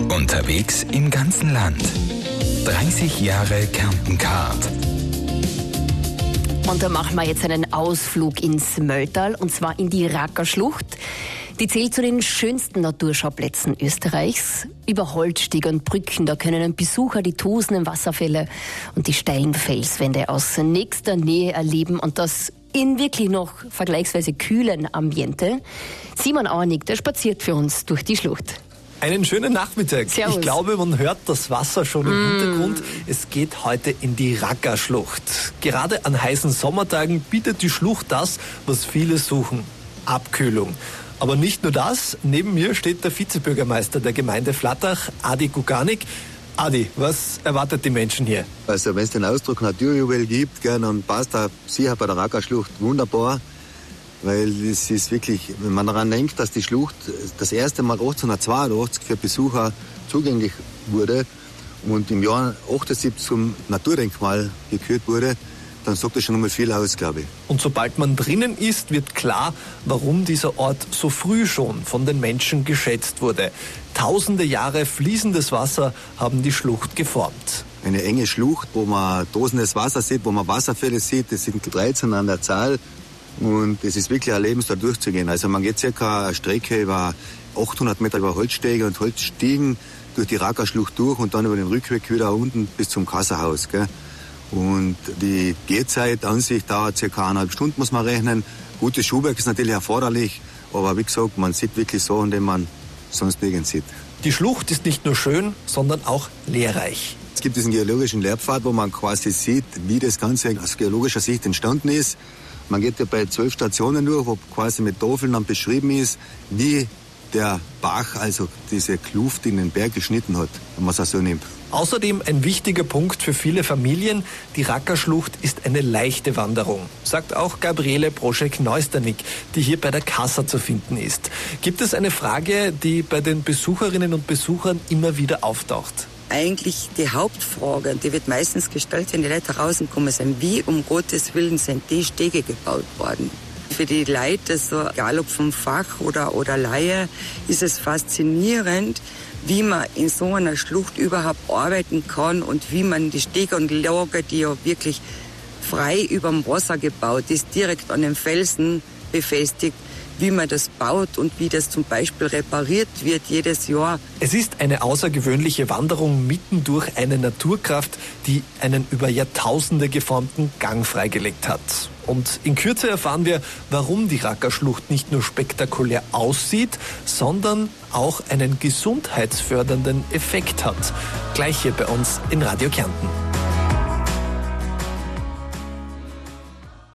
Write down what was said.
Unterwegs im ganzen Land. 30 Jahre Kärnten-Card. Und da machen wir jetzt einen Ausflug ins Mölltal, und zwar in die Rackerschlucht. Die zählt zu den schönsten Naturschauplätzen Österreichs. Über Holzstiege und Brücken, da können Besucher die tosenden Wasserfälle und die steilen Felswände aus nächster Nähe erleben, und das in wirklich noch vergleichsweise kühlen Ambiente. Simon Auernig, der spaziert für uns durch die Schlucht. Einen schönen Nachmittag. Servus. Ich glaube, man hört das Wasser schon im Hintergrund. Es geht heute in die Rackerschlucht. Gerade an heißen Sommertagen bietet die Schlucht das, was viele suchen: Abkühlung. Aber nicht nur das. Neben mir steht der Vizebürgermeister der Gemeinde Flattach, Adi Guganik. Adi, was erwartet die Menschen hier? Also wenn es den Ausdruck Naturjuwel gibt, dann passt er sicher bei der Rackerschlucht wunderbar. Weil es ist wirklich, wenn man daran denkt, dass die Schlucht das erste Mal 1882 für Besucher zugänglich wurde und im Jahr 78 zum Naturdenkmal gekürt wurde, dann sagt das schon einmal viel aus, glaube ich. Und sobald man drinnen ist, wird klar, warum dieser Ort so früh schon von den Menschen geschätzt wurde. Tausende Jahre fließendes Wasser haben die Schlucht geformt. Eine enge Schlucht, wo man tosendes Wasser sieht, wo man Wasserfälle sieht, das sind 13 an der Zahl. Und es ist wirklich ein Erlebnis, da durchzugehen. Also man geht circa eine Strecke über 800 Meter über Holzstege und Holzstiegen durch die Rackerschlucht durch und dann über den Rückweg wieder unten bis zum Kasserhaus. Gell? Und die Gehzeit an sich dauert circa 1,5 Stunden, muss man rechnen. Gutes Schuhwerk ist natürlich erforderlich, aber wie gesagt, man sieht wirklich so, indem man sonst nirgends sieht. Die Schlucht ist nicht nur schön, sondern auch lehrreich. Es gibt diesen geologischen Lehrpfad, wo man quasi sieht, wie das Ganze aus geologischer Sicht entstanden ist. Man geht ja bei 12 Stationen durch, wo quasi mit Tafeln dann beschrieben ist, wie der Bach, also diese Kluft in den Berg geschnitten hat, wenn man es so nimmt. Außerdem ein wichtiger Punkt für viele Familien: die Rackerschlucht ist eine leichte Wanderung, sagt auch Gabriele Broschek-Neusternick, die hier bei der Kassa zu finden ist. Gibt es eine Frage, die bei den Besucherinnen und Besuchern immer wieder auftaucht? Eigentlich die Hauptfrage, die wird meistens gestellt, wenn die Leute rauskommen, sind: Wie um Gottes Willen sind die Stege gebaut worden? Für die Leute, so egal ob vom Fach oder Laie, ist es faszinierend, wie man in so einer Schlucht überhaupt arbeiten kann und wie man die Stege und Lager, die ja wirklich frei über dem Wasser gebaut ist, direkt an den Felsen befestigt, wie man das baut und wie das zum Beispiel repariert wird jedes Jahr. Es ist eine außergewöhnliche Wanderung mitten durch eine Naturkraft, die einen über Jahrtausende geformten Gang freigelegt hat. Und in Kürze erfahren wir, warum die Rackerschlucht nicht nur spektakulär aussieht, sondern auch einen gesundheitsfördernden Effekt hat. Gleich hier bei uns in Radio Kärnten.